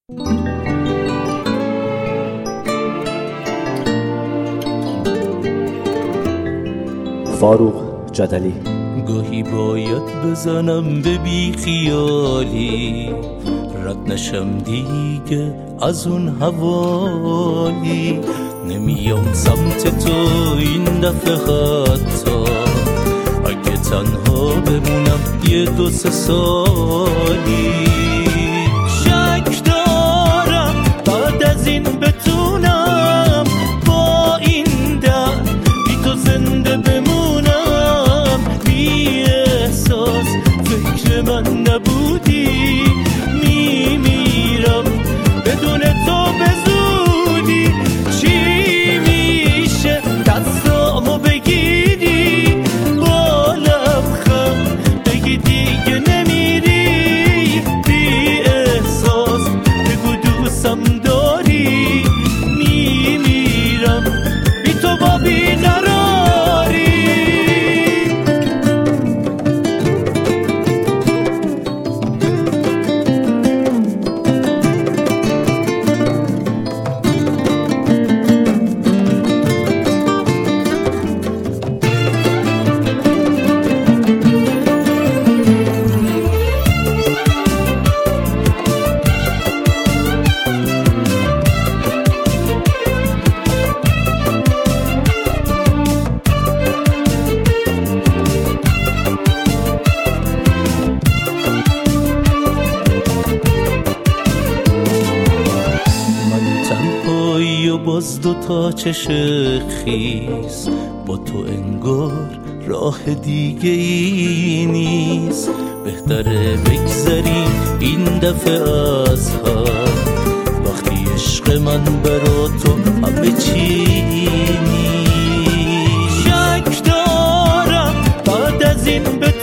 فاروق جدلی. گاهی باید بزنم به بی خیالی، رد نشم دیگه از اون حوالی. نمیام سمت تو این دفعه حتی اگه تنها بمونم یه 2-3 سالی. شک دارم بعد از این بتونم با این درد بی تو زنده بمونم. بی احساس فکر من نبودی، میمیرم بدون تو به زودی. چی میشه دستامو بگیری با لبخند بگی دیگه نمیری. بی احساس بگو دوستم داری، میمیرم بی تو با بیقراری. و باز 2 تا چشم خیس با تو انگار راه دیگه ای نیست. بهتره بگذریم این دفعه از هم وقتی عشق من برا تو همه چی نیست. شک دارم بعد از این